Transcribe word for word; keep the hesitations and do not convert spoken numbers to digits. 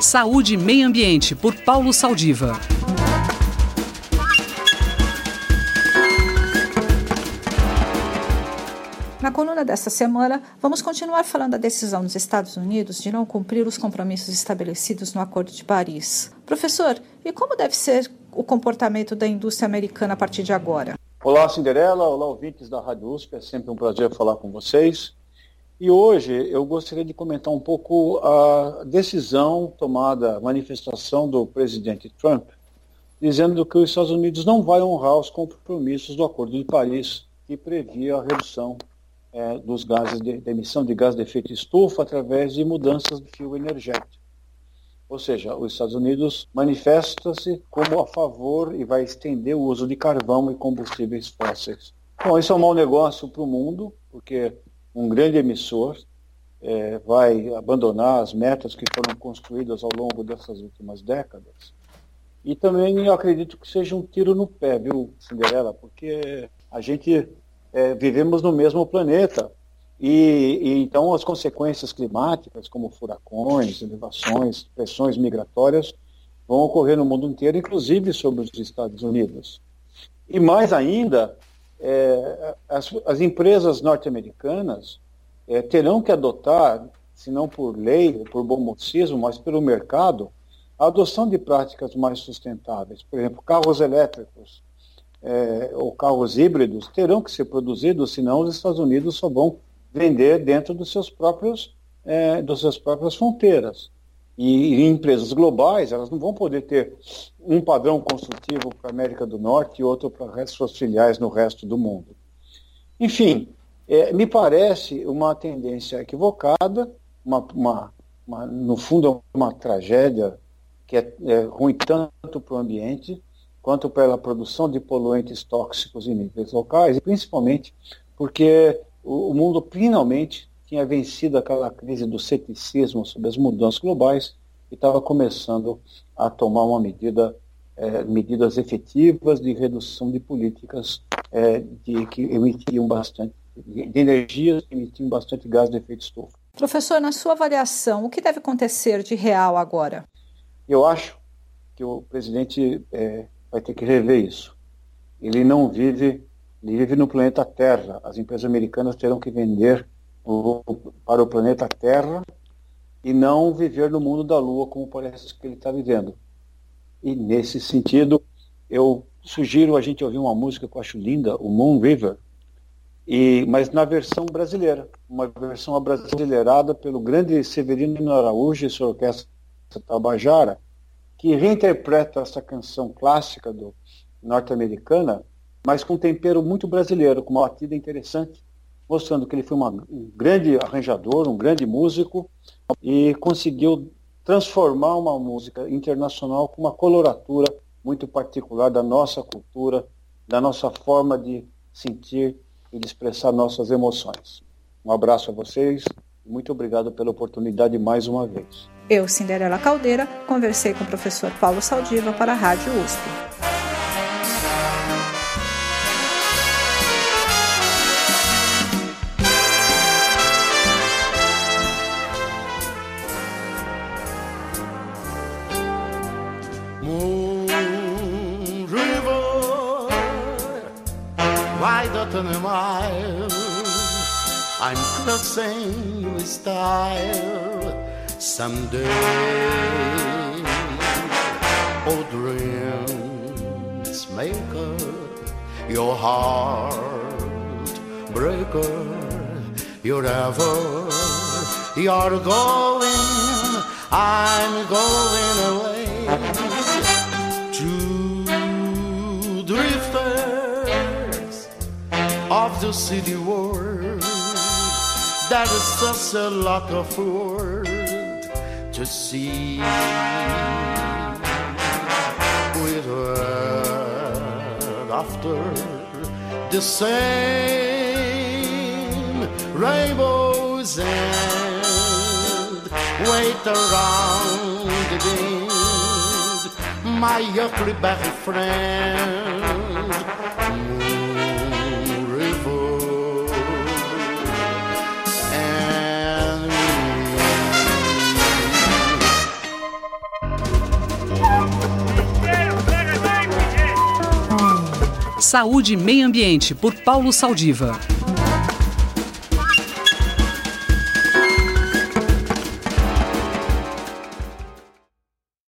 Saúde e Meio Ambiente, por Paulo Saldiva. Na coluna desta semana, vamos continuar falando da decisão dos Estados Unidos de não cumprir os compromissos estabelecidos no Acordo de Paris. Professor, e como deve ser o comportamento da indústria americana a partir de agora? Olá, Cinderela. Olá, ouvintes da Rádio U S P. É sempre um prazer falar com vocês. E hoje eu gostaria de comentar um pouco a decisão tomada, a manifestação do presidente Trump, dizendo que os Estados Unidos não vai honrar os compromissos do Acordo de Paris, que previa a redução é, dos gases de, de emissão de gás de efeito estufa através de mudanças de fio energético. Ou seja, os Estados Unidos manifesta-se como a favor e vai estender o uso de carvão e combustíveis fósseis. Bom, isso é um mau negócio para o mundo, porque um grande emissor é, vai abandonar as metas que foram construídas ao longo dessas últimas décadas. E também eu acredito que seja um tiro no pé, viu, Cinderela? Porque a gente é, vivemos no mesmo planeta. E, e então as consequências climáticas, como furacões, elevações, pressões migratórias, vão ocorrer no mundo inteiro, inclusive sobre os Estados Unidos. E mais ainda, é, as, as empresas norte-americanas é, terão que adotar, se não por lei ou por bom mocismo, mas pelo mercado, a adoção de práticas mais sustentáveis. Por exemplo, carros elétricos é, ou carros híbridos terão que ser produzidos, senão os Estados Unidos só vão vender dentro dos seus próprios, é, das suas próprias fronteiras. E, e empresas globais, elas não vão poder ter um padrão construtivo para a América do Norte e outro para suas filiais no resto do mundo. Enfim, é, me parece uma tendência equivocada, uma, uma, uma, no fundo é uma tragédia que é, é ruim tanto para o ambiente quanto pela produção de poluentes tóxicos em níveis locais, e principalmente porque o mundo finalmente tinha vencido aquela crise do ceticismo sobre as mudanças globais e estava começando a tomar uma medida, é, medidas efetivas de redução de políticas é, de, que emitiam bastante, de energias que emitiam bastante gás de efeito estufa. Professor, na sua avaliação, o que deve acontecer de real agora? Eu acho que o presidente é, vai ter que rever isso. Ele não vive... Ele vive no planeta Terra. As empresas americanas terão que vender o, para o planeta Terra e não viver no mundo da Lua, como parece que ele está vivendo. E, nesse sentido, eu sugiro a gente ouvir uma música que eu acho linda, o Moon River, e, mas na versão brasileira, uma versão abrasileirada pelo grande Severino Araújo e sua orquestra Tabajara, que reinterpreta essa canção clássica do norte-americana, mas com um tempero muito brasileiro, com uma batida interessante, mostrando que ele foi uma, um grande arranjador, um grande músico, e conseguiu transformar uma música internacional com uma coloratura muito particular da nossa cultura, da nossa forma de sentir e de expressar nossas emoções. Um abraço a vocês e muito obrigado pela oportunidade mais uma vez. Eu, Cinderela Caldeira, conversei com o professor Paulo Saldiva para a Rádio U S P. In a mile, I'm crossing with style someday. Oh, dreams maker, your heart breaker, you're ever, you're going, I'm going away. Two drifters of the city world, there is such a lot of world to see. With after the same rainbows and wait around the bend, my huckleberry friend. Moon River and Saúde e Meio Ambiente, por Paulo Saldiva.